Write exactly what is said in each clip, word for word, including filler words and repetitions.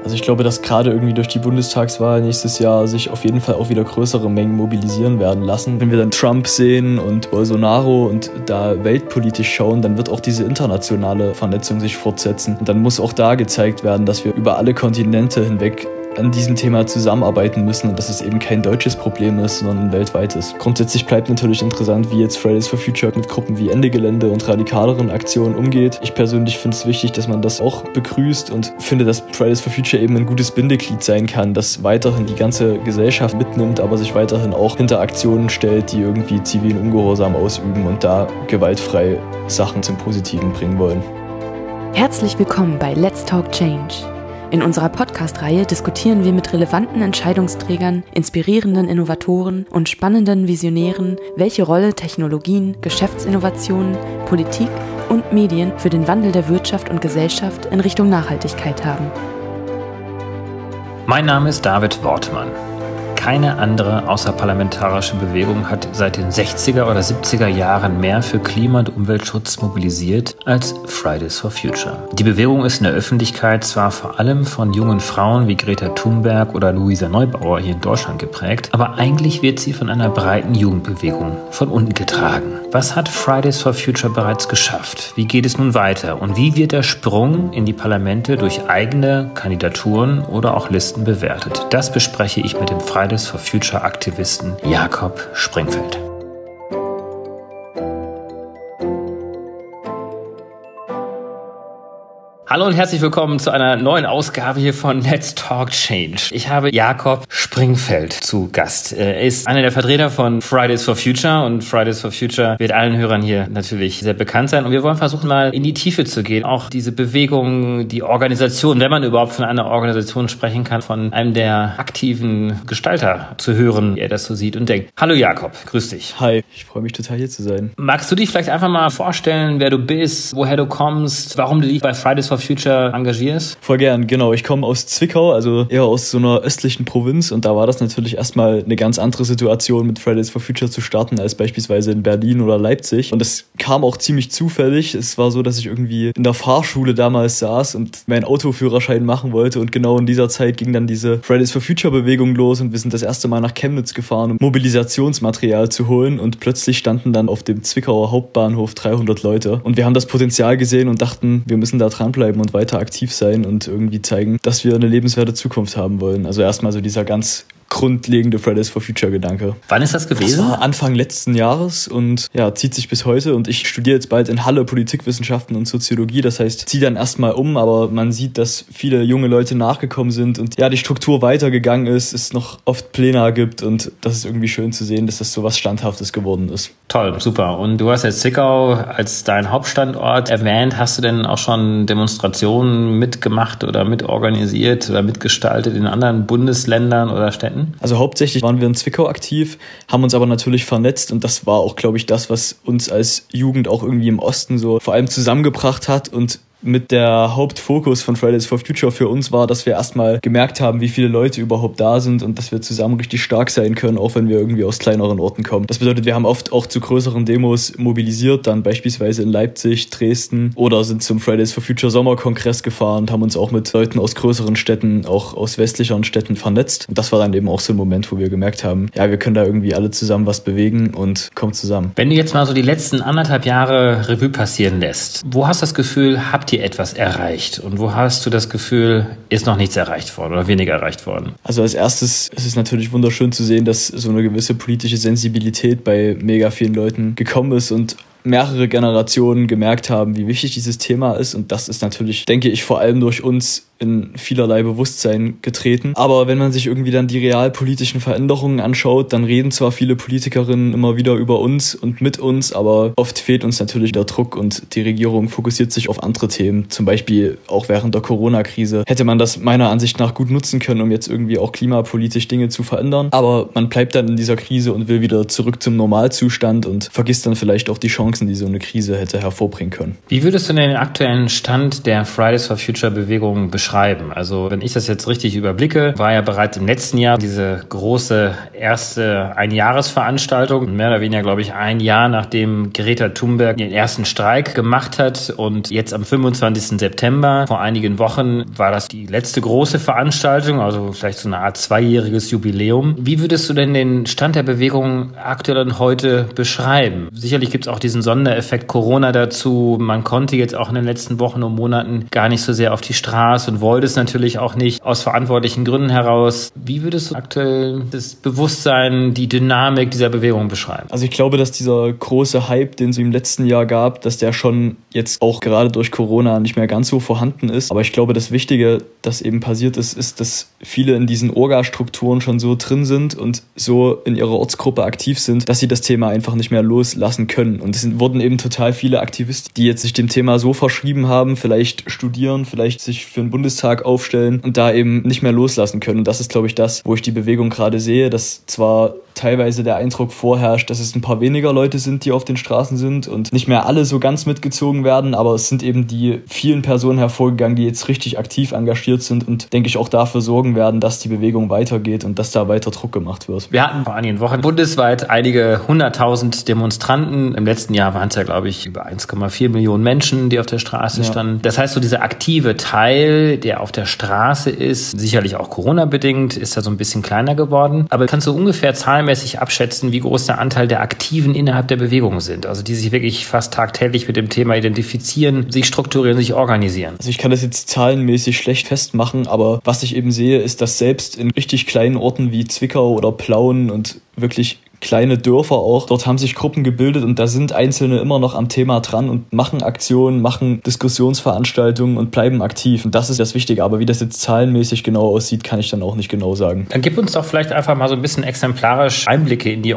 Also ich glaube, dass gerade irgendwie durch die Bundestagswahl nächstes Jahr sich auf jeden Fall auch wieder größere Mengen mobilisieren werden lassen. Wenn wir dann Trump sehen und Bolsonaro und da weltpolitisch schauen, dann wird auch diese internationale Vernetzung sich fortsetzen. Und dann muss auch da gezeigt werden, dass wir über alle Kontinente hinweg an diesem Thema zusammenarbeiten müssen und dass es eben kein deutsches Problem ist, sondern ein weltweites. Grundsätzlich bleibt natürlich interessant, wie jetzt Fridays for Future mit Gruppen wie Ende Gelände und radikaleren Aktionen umgeht. Ich persönlich finde es wichtig, dass man das auch begrüßt und finde, dass Fridays for Future eben ein gutes Bindeglied sein kann, das weiterhin die ganze Gesellschaft mitnimmt, aber sich weiterhin auch hinter Aktionen stellt, die irgendwie zivilen Ungehorsam ausüben und da gewaltfrei Sachen zum Positiven bringen wollen. Herzlich willkommen bei Let's Talk Change. In unserer Podcast-Reihe diskutieren wir mit relevanten Entscheidungsträgern, inspirierenden Innovatoren und spannenden Visionären, welche Rolle Technologien, Geschäftsinnovationen, Politik und Medien für den Wandel der Wirtschaft und Gesellschaft in Richtung Nachhaltigkeit haben. Mein Name ist David Wortmann. Keine andere außerparlamentarische Bewegung hat seit den sechziger oder siebziger Jahren mehr für Klima- und Umweltschutz mobilisiert als Fridays for Future. Die Bewegung ist in der Öffentlichkeit zwar vor allem von jungen Frauen wie Greta Thunberg oder Luisa Neubauer hier in Deutschland geprägt, aber eigentlich wird sie von einer breiten Jugendbewegung von unten getragen. Was hat Fridays for Future bereits geschafft? Wie geht es nun weiter? Und wie wird der Sprung in die Parlamente durch eigene Kandidaturen oder auch Listen bewertet? Das bespreche ich mit dem Fridays for Future Aktivisten Jakob Springfeld. Hallo und herzlich willkommen zu einer neuen Ausgabe hier von Let's Talk Change. Ich habe Jakob Springfeld zu Gast. Er ist einer der Vertreter von Fridays for Future und Fridays for Future wird allen Hörern hier natürlich sehr bekannt sein. Und wir wollen versuchen, mal in die Tiefe zu gehen. Auch diese Bewegung, die Organisation, wenn man überhaupt von einer Organisation sprechen kann, von einem der aktiven Gestalter zu hören, wie er das so sieht und denkt. Hallo Jakob, grüß dich. Hi, ich freue mich total hier zu sein. Magst du dich vielleicht einfach mal vorstellen, wer du bist, woher du kommst, warum du dich bei Fridays for Future engagierst? Voll gern, genau. Ich komme aus Zwickau, also eher aus so einer östlichen Provinz und da war das natürlich erstmal eine ganz andere Situation, mit Fridays for Future zu starten, als beispielsweise in Berlin oder Leipzig. Und das kam auch ziemlich zufällig. Es war so, dass ich irgendwie in der Fahrschule damals saß und meinen Autoführerschein machen wollte und genau in dieser Zeit ging dann diese Fridays for Future Bewegung los und wir sind das erste Mal nach Chemnitz gefahren, um Mobilisationsmaterial zu holen und plötzlich standen dann auf dem Zwickauer Hauptbahnhof dreihundert Leute und wir haben das Potenzial gesehen und dachten, wir müssen da dranbleiben und weiter aktiv sein und irgendwie zeigen, dass wir eine lebenswerte Zukunft haben wollen. Also erstmal so dieser ganz grundlegende Fridays for Future Gedanke. Wann ist das gewesen? Das war Anfang letzten Jahres und ja, zieht sich bis heute und ich studiere jetzt bald in Halle Politikwissenschaften und Soziologie, das heißt, ziehe dann erstmal um, aber man sieht, dass viele junge Leute nachgekommen sind und ja, die Struktur weitergegangen ist, es noch oft Pläne gibt und das ist irgendwie schön zu sehen, dass das so was Standhaftes geworden ist. Toll, super. Und du hast jetzt Zwickau als dein Hauptstandort erwähnt. Hast du denn auch schon Demonstrationen mitgemacht oder mitorganisiert oder mitgestaltet in anderen Bundesländern oder Städten? Also hauptsächlich waren wir in Zwickau aktiv, haben uns aber natürlich vernetzt und das war auch, glaube ich, das, was uns als Jugend auch irgendwie im Osten so vor allem zusammengebracht hat und mit der Hauptfokus von Fridays for Future für uns war, dass wir erstmal gemerkt haben, wie viele Leute überhaupt da sind und dass wir zusammen richtig stark sein können, auch wenn wir irgendwie aus kleineren Orten kommen. Das bedeutet, wir haben oft auch zu größeren Demos mobilisiert, dann beispielsweise in Leipzig, Dresden oder sind zum Fridays for Future Sommerkongress gefahren und haben uns auch mit Leuten aus größeren Städten, auch aus westlicheren Städten vernetzt. Und das war dann eben auch so ein Moment, wo wir gemerkt haben, ja, wir können da irgendwie alle zusammen was bewegen und kommen zusammen. Wenn du jetzt mal so die letzten anderthalb Jahre Revue passieren lässt, wo hast du das Gefühl, habt ihr etwas erreicht? Und wo hast du das Gefühl, ist noch nichts erreicht worden oder weniger erreicht worden? Also als erstes ist es natürlich wunderschön zu sehen, dass so eine gewisse politische Sensibilität bei mega vielen Leuten gekommen ist und mehrere Generationen gemerkt haben, wie wichtig dieses Thema ist. Und das ist natürlich, denke ich, vor allem durch uns in vielerlei Bewusstsein getreten. Aber wenn man sich irgendwie dann die realpolitischen Veränderungen anschaut, dann reden zwar viele Politikerinnen immer wieder über uns und mit uns, aber oft fehlt uns natürlich der Druck und die Regierung fokussiert sich auf andere Themen. Zum Beispiel auch während der Corona-Krise hätte man das meiner Ansicht nach gut nutzen können, um jetzt irgendwie auch klimapolitisch Dinge zu verändern. Aber man bleibt dann in dieser Krise und will wieder zurück zum Normalzustand und vergisst dann vielleicht auch die Chancen, die so eine Krise hätte hervorbringen können. Wie würdest du denn den aktuellen Stand der Fridays for Future Bewegung beschreiben? beschreiben? Also wenn ich das jetzt richtig überblicke, war ja bereits im letzten Jahr diese große erste Einjahresveranstaltung, mehr oder weniger, glaube ich, ein Jahr nachdem Greta Thunberg den ersten Streik gemacht hat, und jetzt am fünfundzwanzigsten September, vor einigen Wochen, war das die letzte große Veranstaltung, also vielleicht so eine Art zweijähriges Jubiläum. Wie würdest du denn den Stand der Bewegung aktuell und heute beschreiben? Sicherlich gibt es auch diesen Sondereffekt Corona dazu. Man konnte jetzt auch in den letzten Wochen und Monaten gar nicht so sehr auf die Straße und wollte es natürlich auch nicht aus verantwortlichen Gründen heraus. Wie würdest du aktuell das Bewusstsein, die Dynamik dieser Bewegung beschreiben? Also ich glaube, dass dieser große Hype, den es im letzten Jahr gab, dass der schon jetzt auch gerade durch Corona nicht mehr ganz so vorhanden ist. Aber ich glaube, das Wichtige, das eben passiert ist, ist, dass viele in diesen Orga-Strukturen schon so drin sind und so in ihrer Ortsgruppe aktiv sind, dass sie das Thema einfach nicht mehr loslassen können. Und es wurden eben total viele Aktivisten, die jetzt sich dem Thema so verschrieben haben, vielleicht studieren, vielleicht sich für den Bundestag aufstellen und da eben nicht mehr loslassen können. Und das ist, glaube ich, das, wo ich die Bewegung gerade sehe, dass zwar teilweise der Eindruck vorherrscht, dass es ein paar weniger Leute sind, die auf den Straßen sind und nicht mehr alle so ganz mitgezogen werden, aber es sind eben die vielen Personen hervorgegangen, die jetzt richtig aktiv engagiert sind und, denke ich, auch dafür sorgen werden, dass die Bewegung weitergeht und dass da weiter Druck gemacht wird. Wir hatten vor einigen Wochen bundesweit einige hunderttausend Demonstranten. Im letzten Jahr waren es ja, glaube ich, über eins Komma vier Millionen Menschen, die auf der Straße ja. standen. Das heißt, so dieser aktive Teil, der auf der Straße ist, sicherlich auch Corona-bedingt, ist da so ein bisschen kleiner geworden. Aber kannst du ungefähr zahlenmäßig abschätzen, wie groß der Anteil der Aktiven innerhalb der Bewegung sind? Also die sich wirklich fast tagtäglich mit dem Thema identifizieren, sich strukturieren, sich organisieren. Also ich kann das jetzt zahlenmäßig schlecht festmachen, aber was ich eben sehe, ist, dass selbst in richtig kleinen Orten wie Zwickau oder Plauen und wirklich kleine Dörfer auch, dort haben sich Gruppen gebildet und da sind Einzelne immer noch am Thema dran und machen Aktionen, machen Diskussionsveranstaltungen und bleiben aktiv. Und das ist das Wichtige. Aber wie das jetzt zahlenmäßig genau aussieht, kann ich dann auch nicht genau sagen. Dann gib uns doch vielleicht einfach mal so ein bisschen exemplarisch Einblicke in die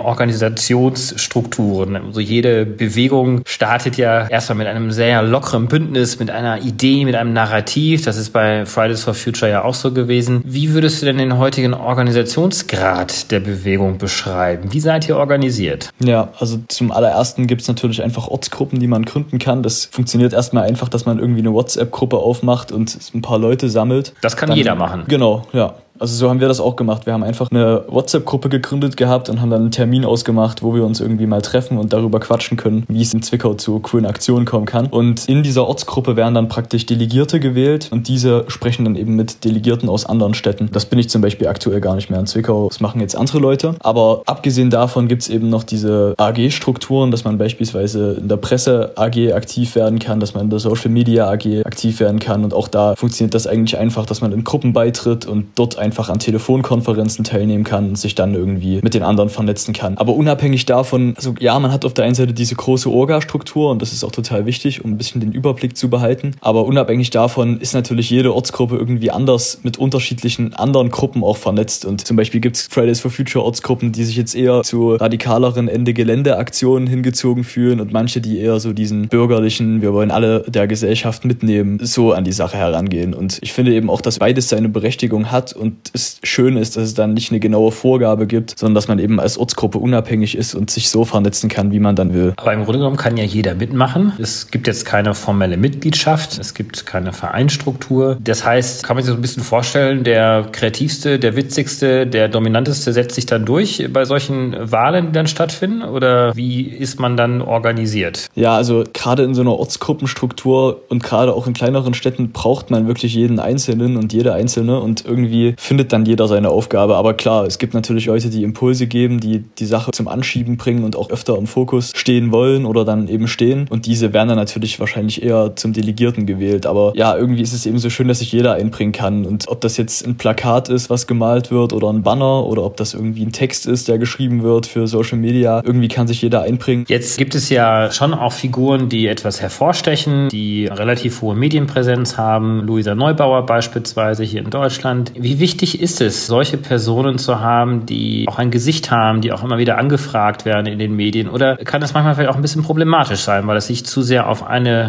Organisationsstrukturen. Also jede Bewegung startet ja erstmal mit einem sehr lockeren Bündnis, mit einer Idee, mit einem Narrativ. Das ist bei Fridays for Future ja auch so gewesen. Wie würdest du denn den heutigen Organisationsgrad der Bewegung beschreiben? Wie seid ihr organisiert? Ja, also zum allerersten gibt es natürlich einfach Ortsgruppen, die man gründen kann. Das funktioniert erstmal einfach, dass man irgendwie eine WhatsApp-Gruppe aufmacht und ein paar Leute sammelt. Das kann dann, jeder machen. Genau, ja. Also so haben wir das auch gemacht. Wir haben einfach eine WhatsApp-Gruppe gegründet gehabt und haben dann einen Termin ausgemacht, wo wir uns irgendwie mal treffen und darüber quatschen können, wie es in Zwickau zu coolen Aktionen kommen kann. Und in dieser Ortsgruppe werden dann praktisch Delegierte gewählt und diese sprechen dann eben mit Delegierten aus anderen Städten. Das bin ich zum Beispiel aktuell gar nicht mehr in Zwickau. Das machen jetzt andere Leute. Aber abgesehen davon gibt es eben noch diese A G-Strukturen, dass man beispielsweise in der Presse-A G aktiv werden kann, dass man in der Social-Media-A G aktiv werden kann. Und auch da funktioniert das eigentlich einfach, dass man in Gruppen beitritt und dort einfach an Telefonkonferenzen teilnehmen kann und sich dann irgendwie mit den anderen vernetzen kann. Aber unabhängig davon, also ja, man hat auf der einen Seite diese große Orga-Struktur und das ist auch total wichtig, um ein bisschen den Überblick zu behalten. Aber unabhängig davon ist natürlich jede Ortsgruppe irgendwie anders mit unterschiedlichen anderen Gruppen auch vernetzt. Und zum Beispiel gibt es Fridays for Future Ortsgruppen, die sich jetzt eher zu radikaleren Ende-Gelände-Aktionen hingezogen fühlen und manche, die eher so diesen bürgerlichen, wir wollen alle der Gesellschaft mitnehmen, so an die Sache herangehen. Und ich finde eben auch, dass beides seine Berechtigung hat und es schön ist, dass es dann nicht eine genaue Vorgabe gibt, sondern dass man eben als Ortsgruppe unabhängig ist und sich so vernetzen kann, wie man dann will. Aber im Grunde genommen kann ja jeder mitmachen. Es gibt jetzt keine formelle Mitgliedschaft, es gibt keine Vereinsstruktur. Das heißt, kann man sich so ein bisschen vorstellen, der kreativste, der witzigste, der dominanteste setzt sich dann durch bei solchen Wahlen, die dann stattfinden? Oder wie ist man dann organisiert? Ja, also gerade in so einer Ortsgruppenstruktur und gerade auch in kleineren Städten braucht man wirklich jeden Einzelnen und jede Einzelne und irgendwie findet dann jeder seine Aufgabe. Aber klar, es gibt natürlich Leute, die Impulse geben, die die Sache zum Anschieben bringen und auch öfter im Fokus stehen wollen oder dann eben stehen. Und diese werden dann natürlich wahrscheinlich eher zum Delegierten gewählt. Aber ja, irgendwie ist es eben so schön, dass sich jeder einbringen kann. Und ob das jetzt ein Plakat ist, was gemalt wird oder ein Banner oder ob das irgendwie ein Text ist, der geschrieben wird für Social Media, irgendwie kann sich jeder einbringen. Jetzt gibt es ja schon auch Figuren, die etwas hervorstechen, die relativ hohe Medienpräsenz haben. Luisa Neubauer beispielsweise hier in Deutschland. Wie wichtig ist es, solche Personen zu haben, die auch ein Gesicht haben, die auch immer wieder angefragt werden in den Medien? Oder kann es manchmal vielleicht auch ein bisschen problematisch sein, weil es sich zu sehr auf eine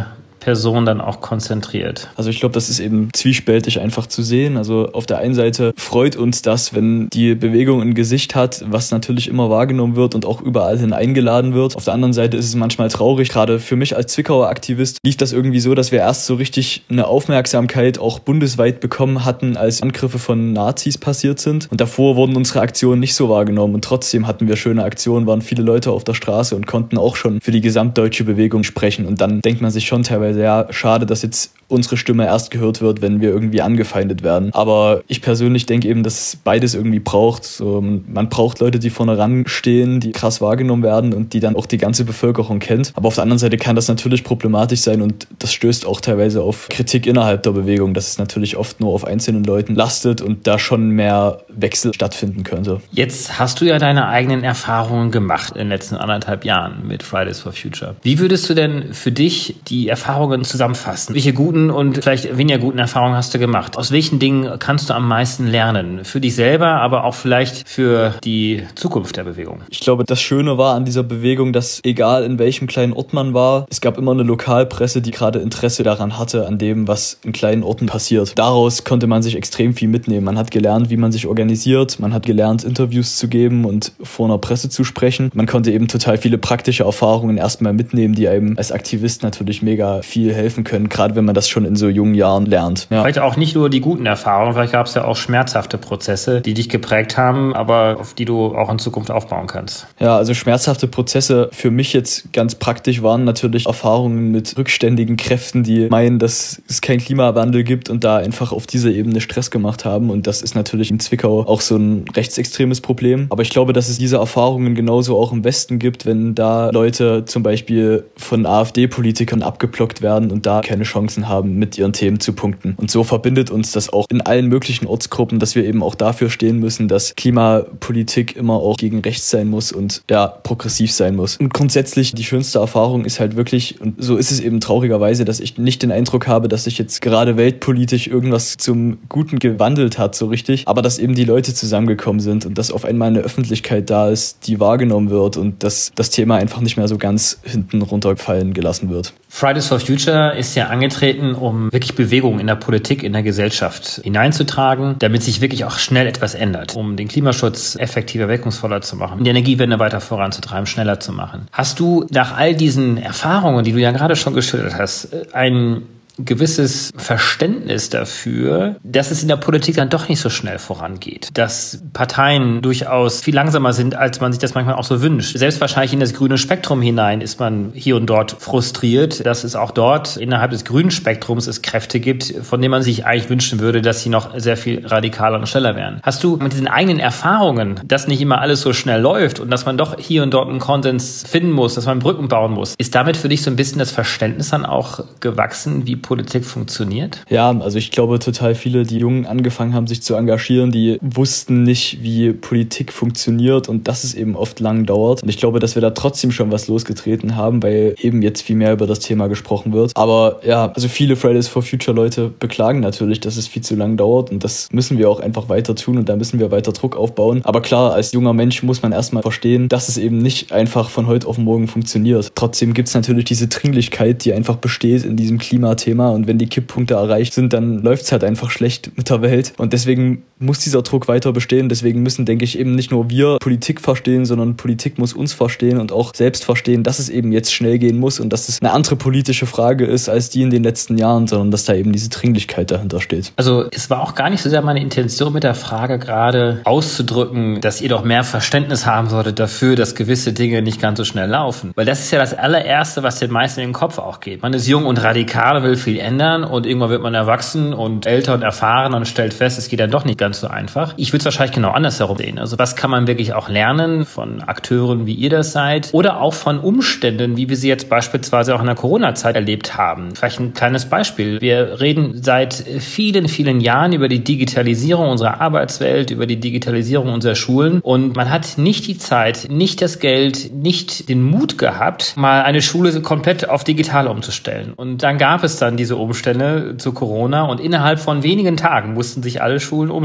Person dann auch konzentriert? Also ich glaube, das ist eben zwiespältig einfach zu sehen. Also auf der einen Seite freut uns das, wenn die Bewegung ein Gesicht hat, was natürlich immer wahrgenommen wird und auch überall hin eingeladen wird. Auf der anderen Seite ist es manchmal traurig. Gerade für mich als Zwickauer Aktivist lief das irgendwie so, dass wir erst so richtig eine Aufmerksamkeit auch bundesweit bekommen hatten, als Angriffe von Nazis passiert sind. Und davor wurden unsere Aktionen nicht so wahrgenommen. Und trotzdem hatten wir schöne Aktionen, waren viele Leute auf der Straße und konnten auch schon für die gesamtdeutsche Bewegung sprechen. Und dann denkt man sich schon teilweise, ja, schade, dass jetzt unsere Stimme erst gehört wird, wenn wir irgendwie angefeindet werden. Aber ich persönlich denke eben, dass es beides irgendwie braucht. So, man braucht Leute, die vorne ranstehen, die krass wahrgenommen werden und die dann auch die ganze Bevölkerung kennt. Aber auf der anderen Seite kann das natürlich problematisch sein und das stößt auch teilweise auf Kritik innerhalb der Bewegung, dass es natürlich oft nur auf einzelnen Leuten lastet und da schon mehr Wechsel stattfinden könnte. Jetzt hast du ja deine eigenen Erfahrungen gemacht in den letzten anderthalb Jahren mit Fridays for Future. Wie würdest du denn für dich die Erfahrungen zusammenfassen? Welche guten und vielleicht weniger guten Erfahrungen hast du gemacht? Aus welchen Dingen kannst du am meisten lernen? Für dich selber, aber auch vielleicht für die Zukunft der Bewegung? Ich glaube, das Schöne war an dieser Bewegung, dass egal in welchem kleinen Ort man war, es gab immer eine Lokalpresse, die gerade Interesse daran hatte, an dem, was in kleinen Orten passiert. Daraus konnte man sich extrem viel mitnehmen. Man hat gelernt, wie man sich organisiert, man hat gelernt, Interviews zu geben und vor einer Presse zu sprechen. Man konnte eben total viele praktische Erfahrungen erstmal mitnehmen, die einem als Aktivist natürlich mega viel helfen können, gerade wenn man das schon in so jungen Jahren lernt. Ja. Vielleicht auch nicht nur die guten Erfahrungen, vielleicht gab es ja auch schmerzhafte Prozesse, die dich geprägt haben, aber auf die du auch in Zukunft aufbauen kannst. Ja, also schmerzhafte Prozesse für mich jetzt ganz praktisch waren natürlich Erfahrungen mit rückständigen Kräften, die meinen, dass es keinen Klimawandel gibt und da einfach auf dieser Ebene Stress gemacht haben. Und das ist natürlich in Zwickau auch so ein rechtsextremes Problem. Aber ich glaube, dass es diese Erfahrungen genauso auch im Westen gibt, wenn da Leute zum Beispiel von AfD-Politikern abgeblockt werden und da keine Chancen haben, mit ihren Themen zu punkten. Und so verbindet uns das auch in allen möglichen Ortsgruppen, dass wir eben auch dafür stehen müssen, dass Klimapolitik immer auch gegen rechts sein muss und ja, progressiv sein muss. Und grundsätzlich die schönste Erfahrung ist halt wirklich, und so ist es eben traurigerweise, dass ich nicht den Eindruck habe, dass sich jetzt gerade weltpolitisch irgendwas zum Guten gewandelt hat, so richtig, aber dass eben die Leute zusammengekommen sind und dass auf einmal eine Öffentlichkeit da ist, die wahrgenommen wird und dass das Thema einfach nicht mehr so ganz hinten runterfallen gelassen wird. Fridays for Future ist ja angetreten, um wirklich Bewegung in der Politik, in der Gesellschaft hineinzutragen, damit sich wirklich auch schnell etwas ändert, um den Klimaschutz effektiver, wirkungsvoller zu machen, die Energiewende weiter voranzutreiben, schneller zu machen. Hast du nach all diesen Erfahrungen, die du ja gerade schon geschildert hast, ein gewisses Verständnis dafür, dass es in der Politik dann doch nicht so schnell vorangeht, dass Parteien durchaus viel langsamer sind, als man sich das manchmal auch so wünscht. Selbst wahrscheinlich in das grüne Spektrum hinein ist man hier und dort frustriert, dass es auch dort innerhalb des grünen Spektrums es Kräfte gibt, von denen man sich eigentlich wünschen würde, dass sie noch sehr viel radikaler und schneller wären. Hast du mit diesen eigenen Erfahrungen, dass nicht immer alles so schnell läuft und dass man doch hier und dort einen Konsens finden muss, dass man Brücken bauen muss, ist damit für dich so ein bisschen das Verständnis dann auch gewachsen, wie Politik funktioniert? Ja, also ich glaube, total viele, die jung angefangen haben, sich zu engagieren, die wussten nicht, wie Politik funktioniert und dass es eben oft lang dauert. Und ich glaube, dass wir da trotzdem schon was losgetreten haben, weil eben jetzt viel mehr über das Thema gesprochen wird. Aber ja, also viele Fridays for Future Leute beklagen natürlich, dass es viel zu lang dauert und das müssen wir auch einfach weiter tun und da müssen wir weiter Druck aufbauen. Aber klar, als junger Mensch muss man erstmal verstehen, dass es eben nicht einfach von heute auf morgen funktioniert. Trotzdem gibt es natürlich diese Dringlichkeit, die einfach besteht in diesem Klimathema. Und wenn die Kipppunkte erreicht sind, dann läuft es halt einfach schlecht mit der Welt. Und deswegen muss dieser Druck weiter bestehen. Deswegen müssen, denke ich, eben nicht nur wir Politik verstehen, sondern Politik muss uns verstehen und auch selbst verstehen, dass es eben jetzt schnell gehen muss und dass es eine andere politische Frage ist als die in den letzten Jahren, sondern dass da eben diese Dringlichkeit dahinter steht. Also es war auch gar nicht so sehr meine Intention mit der Frage gerade auszudrücken, dass ihr doch mehr Verständnis haben solltet dafür, dass gewisse Dinge nicht ganz so schnell laufen. Weil das ist ja das allererste, was den meisten in den Kopf auch geht. Man ist jung und radikal, will viel ändern und irgendwann wird man erwachsen und älter und erfahren und stellt fest, es geht dann doch nicht ganz so einfach. Ich würde es wahrscheinlich genau andersherum sehen. Also was kann man wirklich auch lernen von Akteuren, wie ihr das seid oder auch von Umständen, wie wir sie jetzt beispielsweise auch in der Corona-Zeit erlebt haben. Vielleicht ein kleines Beispiel. Wir reden seit vielen, vielen Jahren über die Digitalisierung unserer Arbeitswelt, über die Digitalisierung unserer Schulen und man hat nicht die Zeit, nicht das Geld, nicht den Mut gehabt, mal eine Schule komplett auf digital umzustellen. Und dann gab es dann diese Umstände zu Corona und innerhalb von wenigen Tagen mussten sich alle Schulen umstellen.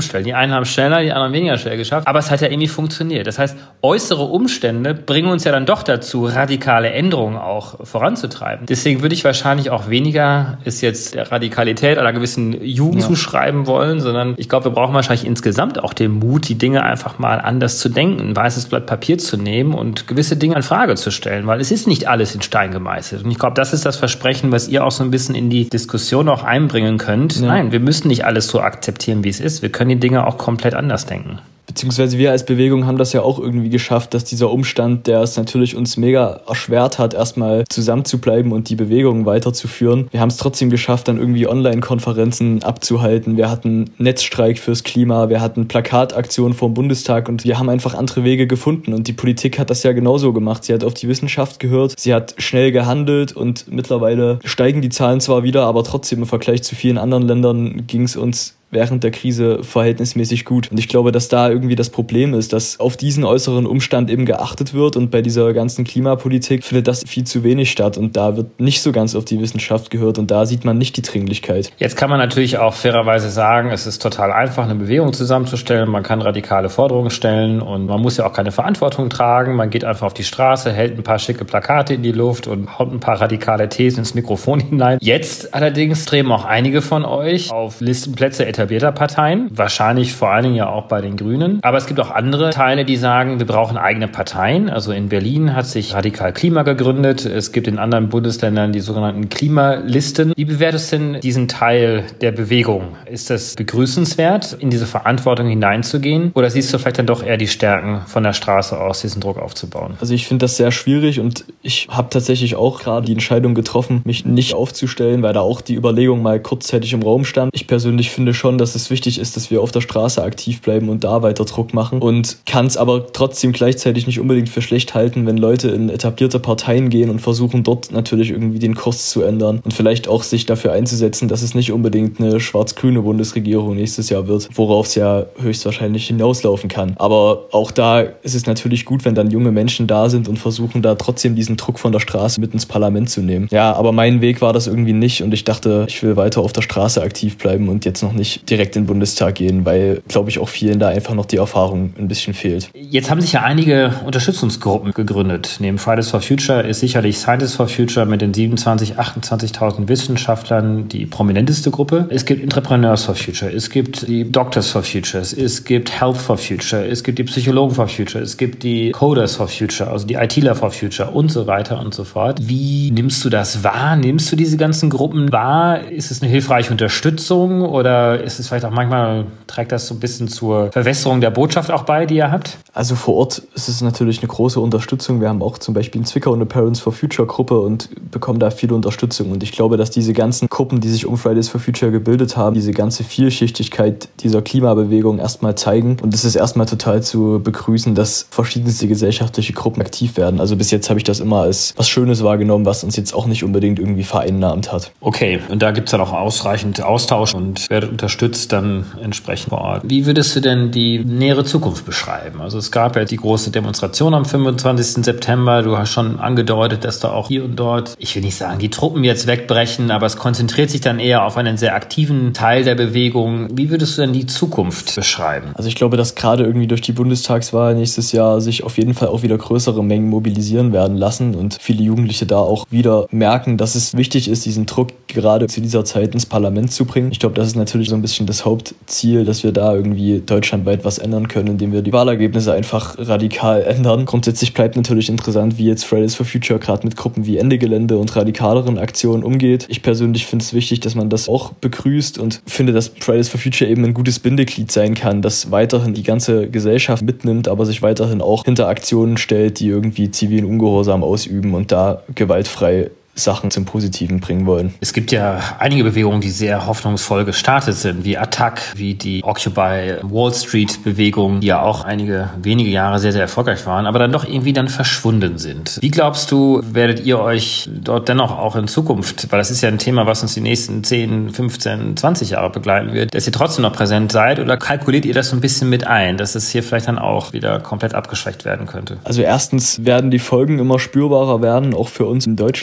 umstellen. Die einen haben es schneller, die anderen weniger schnell geschafft. Aber es hat ja irgendwie funktioniert. Das heißt, äußere Umstände bringen uns ja dann doch dazu, radikale Änderungen auch voranzutreiben. Deswegen würde ich wahrscheinlich auch weniger es jetzt der Radikalität einer gewissen Jugend ja. zuschreiben wollen, sondern ich glaube, wir brauchen wahrscheinlich insgesamt auch den Mut, die Dinge einfach mal anders zu denken, ein weißes Blatt Papier zu nehmen und gewisse Dinge in Frage zu stellen, weil es ist nicht alles in Stein gemeißelt. Und ich glaube, das ist das Versprechen, was ihr auch so ein bisschen in die Diskussion auch einbringen könnt. Ja. Nein, wir müssen nicht alles so akzeptieren, wie es ist. Wir können die Dinge auch komplett anders denken. Beziehungsweise wir als Bewegung haben das ja auch irgendwie geschafft, dass dieser Umstand, der es natürlich uns mega erschwert hat, erstmal zusammenzubleiben und die Bewegung weiterzuführen. Wir haben es trotzdem geschafft, dann irgendwie Online-Konferenzen abzuhalten. Wir hatten Netzstreik fürs Klima, wir hatten Plakataktionen vor dem Bundestag und wir haben einfach andere Wege gefunden. Und die Politik hat das ja genauso gemacht. Sie hat auf die Wissenschaft gehört, sie hat schnell gehandelt und mittlerweile steigen die Zahlen zwar wieder, aber trotzdem im Vergleich zu vielen anderen Ländern ging es uns während der Krise verhältnismäßig gut. Und ich glaube, dass da irgendwie das Problem ist, dass auf diesen äußeren Umstand eben geachtet wird und bei dieser ganzen Klimapolitik findet das viel zu wenig statt und da wird nicht so ganz auf die Wissenschaft gehört und da sieht man nicht die Dringlichkeit. Jetzt kann man natürlich auch fairerweise sagen, es ist total einfach, eine Bewegung zusammenzustellen, man kann radikale Forderungen stellen und man muss ja auch keine Verantwortung tragen, man geht einfach auf die Straße, hält ein paar schicke Plakate in die Luft und haut ein paar radikale Thesen ins Mikrofon hinein. Jetzt allerdings streben auch einige von euch auf Listenplätze etablierter Parteien, wahrscheinlich vor allen Dingen ja auch bei den Grünen. Aber es gibt auch andere Teile, die sagen, wir brauchen eigene Parteien. Also in Berlin hat sich Radikal Klima gegründet. Es gibt in anderen Bundesländern die sogenannten Klimalisten. Wie bewertest du denn diesen Teil der Bewegung? Ist das begrüßenswert, in diese Verantwortung hineinzugehen? Oder siehst du vielleicht dann doch eher die Stärken von der Straße aus, diesen Druck aufzubauen? Also ich finde das sehr schwierig und ich habe tatsächlich auch gerade die Entscheidung getroffen, mich nicht aufzustellen, weil da auch die Überlegung mal kurzzeitig im Raum stand. Ich persönlich finde schon, dass es wichtig ist, dass wir auf der Straße aktiv bleiben und da weiter Druck machen und kann es aber trotzdem gleichzeitig nicht unbedingt für schlecht halten, wenn Leute in etablierte Parteien gehen und versuchen dort natürlich irgendwie den Kurs zu ändern und vielleicht auch sich dafür einzusetzen, dass es nicht unbedingt eine schwarz-grüne Bundesregierung nächstes Jahr wird, worauf es ja höchstwahrscheinlich hinauslaufen kann. Aber auch da ist es natürlich gut, wenn dann junge Menschen da sind und versuchen da trotzdem diesen Druck von der Straße mit ins Parlament zu nehmen. Ja, aber mein Weg war das irgendwie nicht und ich dachte, ich will weiter auf der Straße aktiv bleiben und jetzt noch nicht direkt in den Bundestag gehen, weil, glaube ich, auch vielen da einfach noch die Erfahrung ein bisschen fehlt. Jetzt haben sich ja einige Unterstützungsgruppen gegründet. Neben Fridays for Future ist sicherlich Scientists for Future mit den siebenundzwanzigtausend, achtundzwanzigtausend Wissenschaftlern die prominenteste Gruppe. Es gibt Entrepreneurs for Future, es gibt die Doctors for Future, es gibt Health for Future, es gibt die Psychologen for Future, es gibt die Coders for Future, also die ITler for Future und so weiter und so fort. Wie nimmst du das wahr? Nimmst du diese ganzen Gruppen wahr? Ist es eine hilfreiche Unterstützung oder ist es vielleicht auch manchmal, trägt das so ein bisschen zur Verwässerung der Botschaft auch bei, die ihr habt? Also vor Ort ist es natürlich eine große Unterstützung. Wir haben auch zum Beispiel in Zwickau eine Parents for Future Gruppe und bekommen da viel Unterstützung. Und ich glaube, dass diese ganzen Gruppen, die sich um Fridays for Future gebildet haben, diese ganze Vielschichtigkeit dieser Klimabewegung erstmal zeigen. Und es ist erstmal total zu begrüßen, dass verschiedenste gesellschaftliche Gruppen aktiv werden. Also bis jetzt habe ich das immer als was Schönes wahrgenommen, was uns jetzt auch nicht unbedingt irgendwie vereinnahmt hat. Okay, und da gibt es dann auch ausreichend Austausch und werdet unterstützt dann entsprechend vor Ort. Wie würdest du denn die nähere Zukunft beschreiben? Also es gab ja die große Demonstration am fünfundzwanzigsten September. Du hast schon angedeutet, dass da auch hier und dort, ich will nicht sagen, die Truppen jetzt wegbrechen, aber es konzentriert sich dann eher auf einen sehr aktiven Teil der Bewegung. Wie würdest du denn die Zukunft beschreiben? Also ich glaube, dass gerade irgendwie durch die Bundestagswahl nächstes Jahr sich auf jeden Fall auch wieder größere Mengen mobilisieren werden lassen und viele Jugendliche da auch wieder merken, dass es wichtig ist, diesen Druck gerade zu dieser Zeit ins Parlament zu bringen. Ich glaube, das ist natürlich so ein bisschen das Hauptziel, dass wir da irgendwie deutschlandweit was ändern können, indem wir die Wahlergebnisse einfach radikal ändern. Grundsätzlich bleibt natürlich interessant, wie jetzt Fridays for Future gerade mit Gruppen wie Ende Gelände und radikaleren Aktionen umgeht. Ich persönlich finde es wichtig, dass man das auch begrüßt und finde, dass Fridays for Future eben ein gutes Bindeglied sein kann, das weiterhin die ganze Gesellschaft mitnimmt, aber sich weiterhin auch hinter Aktionen stellt, die irgendwie zivilen Ungehorsam ausüben und da gewaltfrei Sachen zum Positiven bringen wollen. Es gibt ja einige Bewegungen, die sehr hoffnungsvoll gestartet sind, wie Attac, wie die Occupy Wall Street Bewegung, die ja auch einige wenige Jahre sehr, sehr erfolgreich waren, aber dann doch irgendwie dann verschwunden sind. Wie glaubst du, werdet ihr euch dort dennoch auch in Zukunft, weil das ist ja ein Thema, was uns die nächsten zehn, fünfzehn, zwanzig Jahre begleiten wird, dass ihr trotzdem noch präsent seid oder kalkuliert ihr das so ein bisschen mit ein, dass es hier vielleicht dann auch wieder komplett abgeschwächt werden könnte? Also erstens werden die Folgen immer spürbarer werden, auch für uns in Deutschland von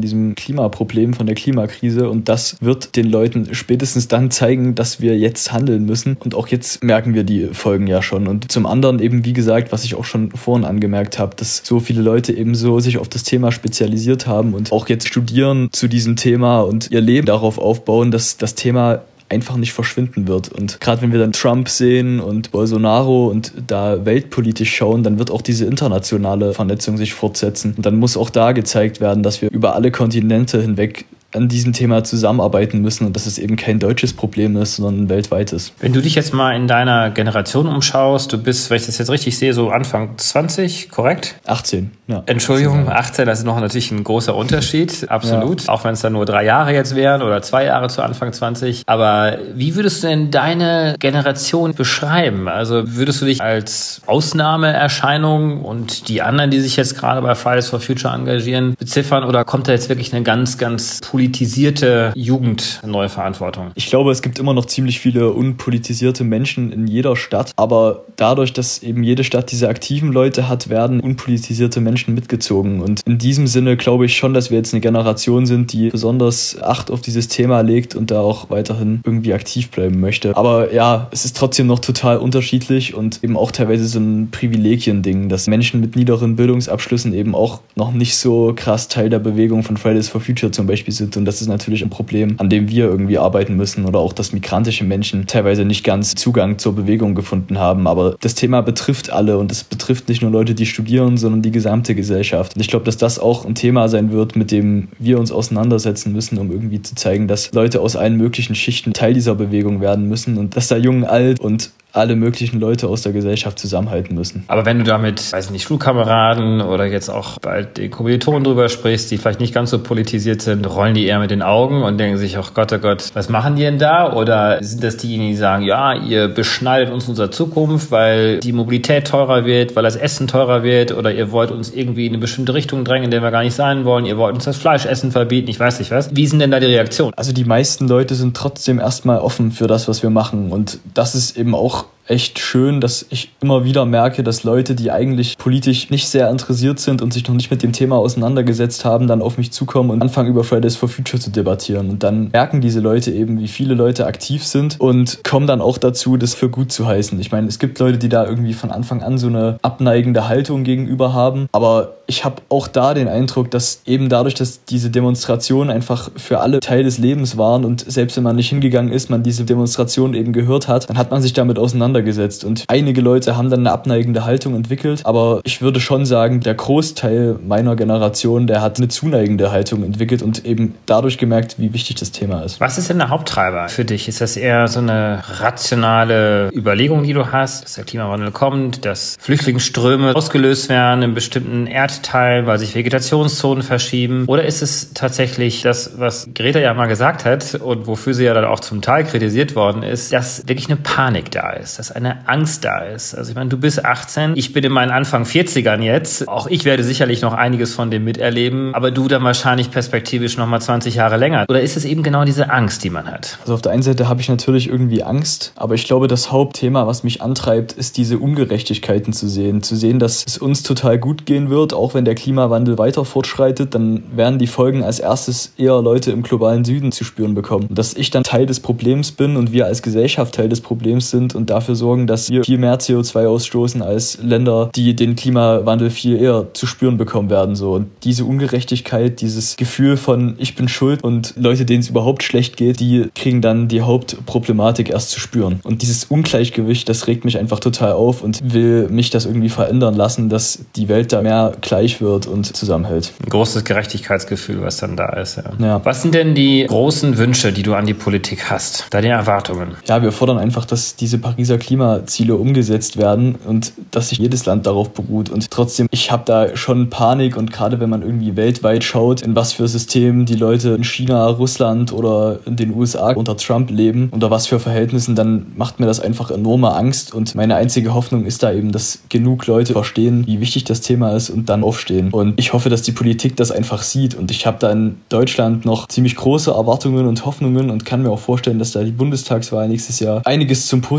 diesem Klimaproblem, von der Klimakrise. Und das wird den Leuten spätestens dann zeigen, dass wir jetzt handeln müssen. Und auch jetzt merken wir die Folgen ja schon. Und zum anderen eben, wie gesagt, was ich auch schon vorhin angemerkt habe, dass so viele Leute eben so sich auf das Thema spezialisiert haben und auch jetzt studieren zu diesem Thema und ihr Leben darauf aufbauen, dass das Thema einfach nicht verschwinden wird. Und gerade wenn wir dann Trump sehen und Bolsonaro und da weltpolitisch schauen, dann wird auch diese internationale Vernetzung sich fortsetzen. Und dann muss auch da gezeigt werden, dass wir über alle Kontinente hinweg an diesem Thema zusammenarbeiten müssen und dass es eben kein deutsches Problem ist, sondern ein weltweites. Wenn du dich jetzt mal in deiner Generation umschaust, du bist, wenn ich das jetzt richtig sehe, so Anfang zwanzig, korrekt? achtzehn, ja. Entschuldigung, achtzehn, das ist noch natürlich ein großer Unterschied, absolut. Ja. Auch wenn es dann nur drei Jahre jetzt wären oder zwei Jahre zu Anfang zwanzig. Aber wie würdest du denn deine Generation beschreiben? Also würdest du dich als Ausnahmeerscheinung und die anderen, die sich jetzt gerade bei Fridays for Future engagieren, beziffern oder kommt da jetzt wirklich eine ganz, ganz politisierte Jugend neue Verantwortung? Ich glaube, es gibt immer noch ziemlich viele unpolitisierte Menschen in jeder Stadt, aber dadurch, dass eben jede Stadt diese aktiven Leute hat, werden unpolitisierte Menschen mitgezogen. Und in diesem Sinne glaube ich schon, dass wir jetzt eine Generation sind, die besonders Acht auf dieses Thema legt und da auch weiterhin irgendwie aktiv bleiben möchte. Aber ja, es ist trotzdem noch total unterschiedlich und eben auch teilweise so ein Privilegiending, dass Menschen mit niederen Bildungsabschlüssen eben auch noch nicht so krass Teil der Bewegung von Fridays for Future zum Beispiel sind. Und das ist natürlich ein Problem, an dem wir irgendwie arbeiten müssen. Oder auch, dass migrantische Menschen teilweise nicht ganz Zugang zur Bewegung gefunden haben. Aber das Thema betrifft alle und es betrifft nicht nur Leute, die studieren, sondern die gesamte Gesellschaft. Und ich glaube, dass das auch ein Thema sein wird, mit dem wir uns auseinandersetzen müssen, um irgendwie zu zeigen, dass Leute aus allen möglichen Schichten Teil dieser Bewegung werden müssen und dass da jung, alt und alle möglichen Leute aus der Gesellschaft zusammenhalten müssen. Aber wenn du da mit, weiß nicht, Schulkameraden oder jetzt auch bald den Kommilitonen drüber sprichst, die vielleicht nicht ganz so politisiert sind, rollen die eher mit den Augen und denken sich, ach Gott, oh Gott, was machen die denn da? Oder sind das diejenigen, die sagen, ja, ihr beschneidet uns unsere Zukunft, weil die Mobilität teurer wird, weil das Essen teurer wird oder ihr wollt uns irgendwie in eine bestimmte Richtung drängen, in der wir gar nicht sein wollen, ihr wollt uns das Fleischessen verbieten, ich weiß nicht was. Wie sind denn da die Reaktionen? Also die meisten Leute sind trotzdem erstmal offen für das, was wir machen und das ist eben auch echt schön, dass ich immer wieder merke, dass Leute, die eigentlich politisch nicht sehr interessiert sind und sich noch nicht mit dem Thema auseinandergesetzt haben, dann auf mich zukommen und anfangen, über Fridays for Future zu debattieren. Und dann merken diese Leute eben, wie viele Leute aktiv sind und kommen dann auch dazu, das für gut zu heißen. Ich meine, es gibt Leute, die da irgendwie von Anfang an so eine abneigende Haltung gegenüber haben, aber ich habe auch da den Eindruck, dass eben dadurch, dass diese Demonstrationen einfach für alle Teil des Lebens waren und selbst wenn man nicht hingegangen ist, man diese Demonstration eben gehört hat, dann hat man sich damit auseinandergesetzt. Und einige Leute haben dann eine abneigende Haltung entwickelt, aber ich würde schon sagen, der Großteil meiner Generation, der hat eine zuneigende Haltung entwickelt und eben dadurch gemerkt, wie wichtig das Thema ist. Was ist denn der Haupttreiber für dich? Ist das eher so eine rationale Überlegung, die du hast, dass der Klimawandel kommt, dass Flüchtlingsströme ausgelöst werden in bestimmten Erdteilen, weil sich Vegetationszonen verschieben? Oder ist es tatsächlich das, was Greta ja mal gesagt hat und wofür sie ja dann auch zum Teil kritisiert worden ist, dass wirklich eine Panik da ist, dass eine Angst da ist? Also ich meine, du bist achtzehn, ich bin in meinen Anfang vierzigern jetzt. Auch ich werde sicherlich noch einiges von dem miterleben, aber du dann wahrscheinlich perspektivisch noch mal zwanzig Jahre länger. Oder ist es eben genau diese Angst, die man hat? Also auf der einen Seite habe ich natürlich irgendwie Angst, aber ich glaube, das Hauptthema, was mich antreibt, ist diese Ungerechtigkeiten zu sehen. Zu sehen, dass es uns total gut gehen wird, auch wenn der Klimawandel weiter fortschreitet, dann werden die Folgen als erstes eher Leute im globalen Süden zu spüren bekommen. Und dass ich dann Teil des Problems bin und wir als Gesellschaft Teil des Problems sind und dafür sorgen, dass wir viel mehr C O zwei ausstoßen als Länder, die den Klimawandel viel eher zu spüren bekommen werden. So. Und diese Ungerechtigkeit, dieses Gefühl von ich bin schuld und Leute, denen es überhaupt schlecht geht, die kriegen dann die Hauptproblematik erst zu spüren. Und dieses Ungleichgewicht, das regt mich einfach total auf und will mich das irgendwie verändern lassen, dass die Welt da mehr gleich wird und zusammenhält. Ein großes Gerechtigkeitsgefühl, was dann da ist. Ja. Ja. Was sind denn die großen Wünsche, die du an die Politik hast? Deine Erwartungen? Ja, wir fordern einfach, dass diese Pariser Klimaziele umgesetzt werden und dass sich jedes Land darauf beruht. Und trotzdem, ich habe da schon Panik und gerade wenn man irgendwie weltweit schaut, in was für Systemen die Leute in China, Russland oder in den U S A unter Trump leben, unter was für Verhältnissen, dann macht mir das einfach enorme Angst und meine einzige Hoffnung ist da eben, dass genug Leute verstehen, wie wichtig das Thema ist und dann aufstehen. Und ich hoffe, dass die Politik das einfach sieht und ich habe da in Deutschland noch ziemlich große Erwartungen und Hoffnungen und kann mir auch vorstellen, dass da die Bundestagswahl nächstes Jahr einiges zum Positiven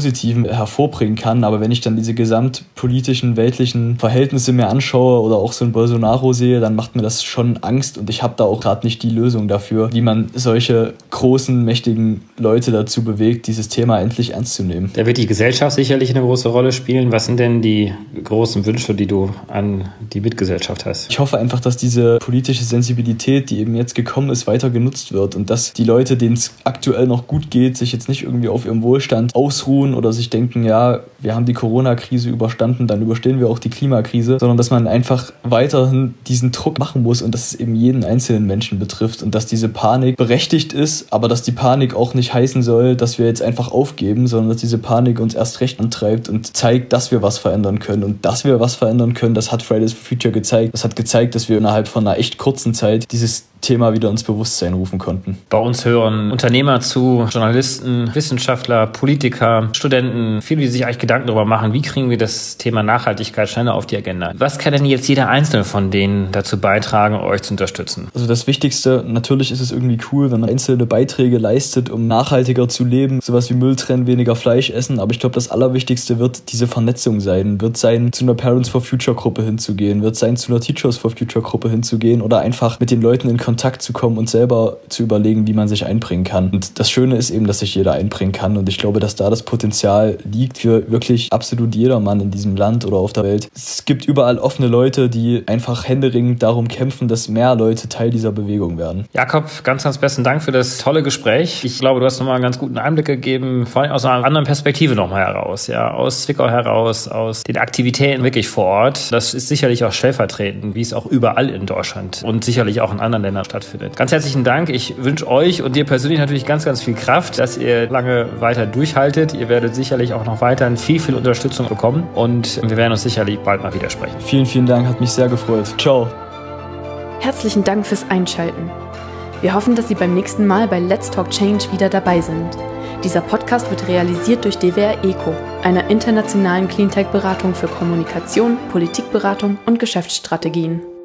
hervorbringen kann. Aber wenn ich dann diese gesamtpolitischen, weltlichen Verhältnisse mir anschaue oder auch so einen Bolsonaro sehe, dann macht mir das schon Angst und ich habe da auch gerade nicht die Lösung dafür, wie man solche großen, mächtigen Leute dazu bewegt, dieses Thema endlich ernst zu nehmen. Da wird die Gesellschaft sicherlich eine große Rolle spielen. Was sind denn die großen Wünsche, die du an die Mitgesellschaft hast? Ich hoffe einfach, dass diese politische Sensibilität, die eben jetzt gekommen ist, weiter genutzt wird und dass die Leute, denen es aktuell noch gut geht, sich jetzt nicht irgendwie auf ihrem Wohlstand ausruhen oder sich denken, ja, wir haben die Corona-Krise überstanden, dann überstehen wir auch die Klimakrise, sondern dass man einfach weiterhin diesen Druck machen muss und dass es eben jeden einzelnen Menschen betrifft und dass diese Panik berechtigt ist, aber dass die Panik auch nicht heißen soll, dass wir jetzt einfach aufgeben, sondern dass diese Panik uns erst recht antreibt und zeigt, dass wir was verändern können. Und dass wir was verändern können, das hat Fridays for Future gezeigt. Das hat gezeigt, dass wir innerhalb von einer echt kurzen Zeit dieses Thema wieder ins Bewusstsein rufen konnten. Bei uns hören Unternehmer zu, Journalisten, Wissenschaftler, Politiker, Studenten, viele, die sich eigentlich Gedanken darüber machen, wie kriegen wir das Thema Nachhaltigkeit schneller auf die Agenda. Was kann denn jetzt jeder Einzelne von denen dazu beitragen, euch zu unterstützen? Also das Wichtigste, natürlich ist es irgendwie cool, wenn man einzelne Beiträge leistet, um nachhaltiger zu leben, sowas wie Müll trennen, weniger Fleisch essen, aber ich glaube, das Allerwichtigste wird diese Vernetzung sein, wird sein, zu einer Parents for Future Gruppe hinzugehen, wird sein, zu einer Teachers for Future Gruppe hinzugehen oder einfach mit den Leuten in Kontakt zu kommen und selber zu überlegen, wie man sich einbringen kann. Und das Schöne ist eben, dass sich jeder einbringen kann und ich glaube, dass da das Potenzial liegt für wirklich absolut jedermann in diesem Land oder auf der Welt. Es gibt überall offene Leute, die einfach händeringend darum kämpfen, dass mehr Leute Teil dieser Bewegung werden. Jakob, ganz, ganz besten Dank für das tolle Gespräch. Ich glaube, du hast nochmal einen ganz guten Einblick gegeben, vor allem aus einer anderen Perspektive nochmal heraus, ja, aus Zwickau heraus, aus den Aktivitäten wirklich vor Ort. Das ist sicherlich auch stellvertretend, wie es auch überall in Deutschland und sicherlich auch in anderen Ländern stattfindet. Ganz herzlichen Dank. Ich wünsche euch und dir persönlich natürlich ganz, ganz viel Kraft, dass ihr lange weiter durchhaltet. Ihr werdet sicherlich auch noch weiterhin viel, viel Unterstützung bekommen und wir werden uns sicherlich bald mal wieder sprechen. Vielen, vielen Dank. Hat mich sehr gefreut. Ciao. Herzlichen Dank fürs Einschalten. Wir hoffen, dass Sie beim nächsten Mal bei Let's Talk Change wieder dabei sind. Dieser Podcast wird realisiert durch D W R ECO, einer internationalen Cleantech-Beratung für Kommunikation, Politikberatung und Geschäftsstrategien.